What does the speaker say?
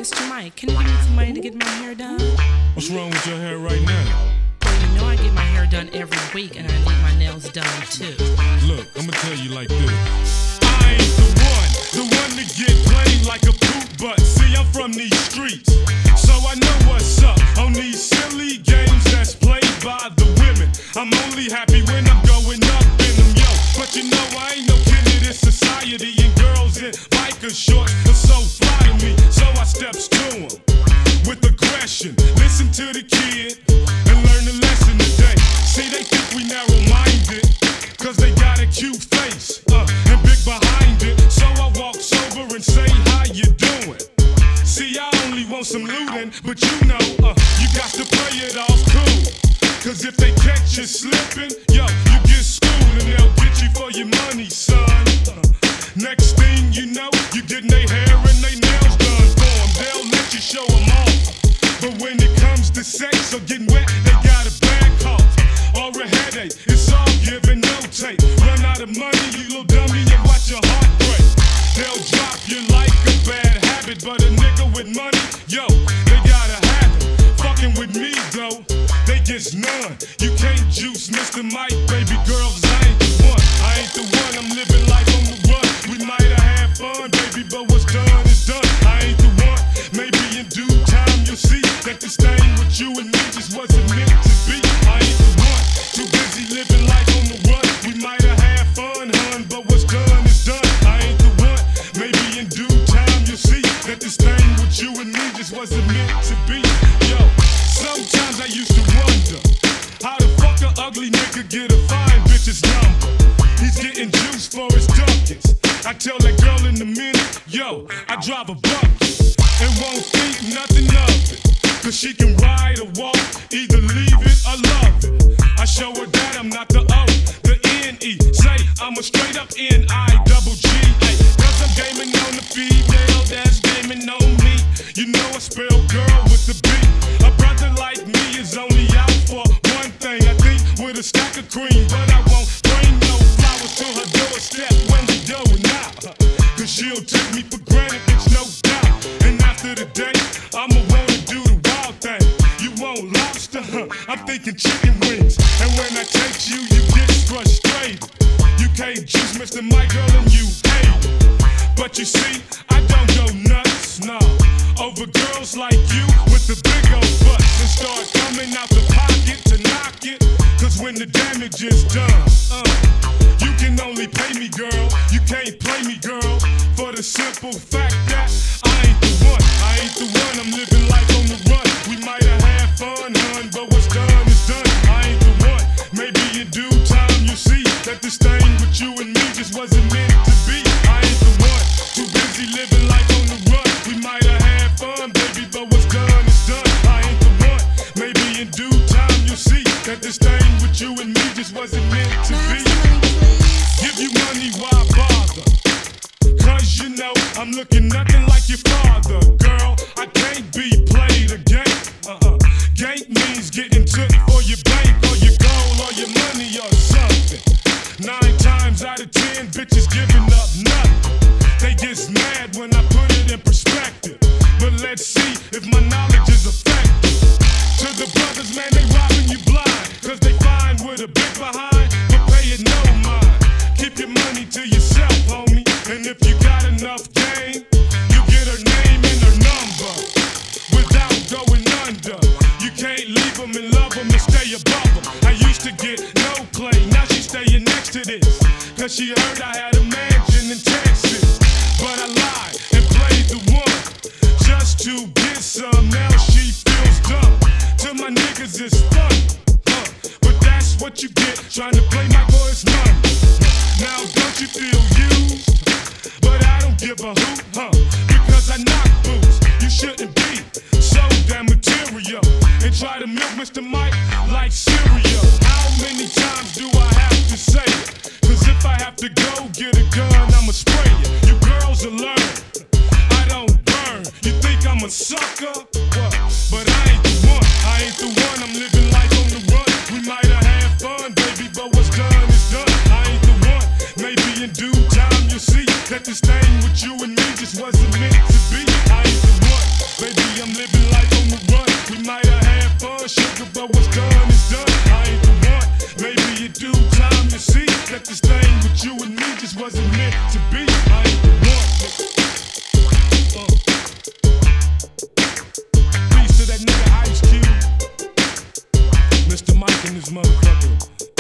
Mr. Mike, can you give me some money to get my hair done? What's wrong with your hair right now? Well, you know I get my hair done every week, and I need my nails done too. Look, I'ma tell you like this. I ain't the one to get played like a poop butt. See, I'm from these streets, so I know what's up on these silly games that's played by the women. I'm only happy when I'm going up in them, yo. But you know I ain't no kid to this society, and girls in biker shorts are so fly to me. So I steps to them with aggression. Listen to the kid and learn the lesson today. See, they think we narrow-minded, cause they got a cute face and big behind it. So I walk sober and say, how you doing? See, I only want some looting, but you know, you got to play it off cool. Cause if they catch you slipping, yo, you get schooled and they'll get you for your money, son. Next thing you know, you getting their hair and their nails done for them. They'll let you show them off. But when it comes to sex or getting wet, they got a bad cough or a headache. It's all give and no take. Run out of money, you little dummy, and watch your heart break. They'll drop you like a bad habit, but a nigga with money, yo, they gotta have it. Fucking with me though, they get none. You can't juice Mr. Mike, baby girls, I ain't the one. I ain't the one, I'm living life on the run. We might have had fun, baby, but what's done is done. I ain't the one, maybe in due time you'll see that this thing with you and me just wasn't meant to be. I ain't the one, too busy living life on the run. We might have had fun, hun, but what's done is done. I ain't the one, maybe in due time you'll see that this thing with you and me just wasn't meant to be. Yo, sometimes I used to wonder how the fuck a ugly nigga get a fine bitch's number. He's getting juice for his ducats. I tell that girl in a minute, yo, I drive a bucket and won't think nothing of it. Cause she can ride or walk, either leave it or love it. I show her that I'm not the O, the N-E. Say I'm a straight up N-I-double-G-A. Cause I'm gaming on the female that's gaming on me. You know I spell girl with the B. A brother like me is only out for one thing. I think with a stack of cream, but I won't bring no flowers to her doorstep when we going out. Cause she'll take me for granted, it's no doubt. And after the day, I'ma wanna do the wild thing. You want lobster, huh? I'm thinking chicken wings. And when I taste you, you get frustrated. You can't juice Mr. Mike, girl, and you hate it. But you see, I don't go nuts, no, over girls like you with the big old butts and start coming out the pocket to knock it. Cause when the damage is done, you can only pay me, girl. You can't play me, girl, for the simple fact that I ain't the one. I ain't the one, I'm living life on the run. We might have had fun, hun, but what's done is done. I ain't the one, maybe in due time you'll see that this thing with you and me just wasn't meant to be. I ain't the one, too busy living life on the run. We might have had fun, baby, but what's done is done. I ain't the one, maybe in due time you'll see that this thing with you and me just wasn't meant to be. Give you money, why bother? Cause you know I'm looking nothing like your father. Girl, I can't be played a game. Gank means getting took for your bank or your gold or your money or something. 9 times out of 10, bitches giving up nothing. They get mad when I put it in perspective. But let's see if my knowledge is effective. To the brothers, man, they robbing you blind. Cause they find with a big behind, but pay it no mind. Keep your money to yourself, homie. And if you got enough game, you get her name and her number without going under. You can't leave them and love them and stay above them. I used to get no play, now she's staying next to this. Cause she heard I had a mansion in Texas. But I lied and played the one just to get some. Now she feels dumb. To my niggas it's fun, but that's what you get trying to play my boy's money. Now don't you feel used? But I don't give a hoot, because I knock boots. You shouldn't be so damn material and try to milk Mr. Mike like cereal. How many times do I have to say it? Cause if I have to go get a gun, I'ma spray it. You girls will learn, I don't burn. You think I'm a sucker? But I ain't the one, I ain't the one. I'm living life on the run. We might have had fun, baby, but what's done is done. I ain't the one, maybe in due time you'll see that this thing with you and me just wasn't meant to be. I ain't the one, motherfucker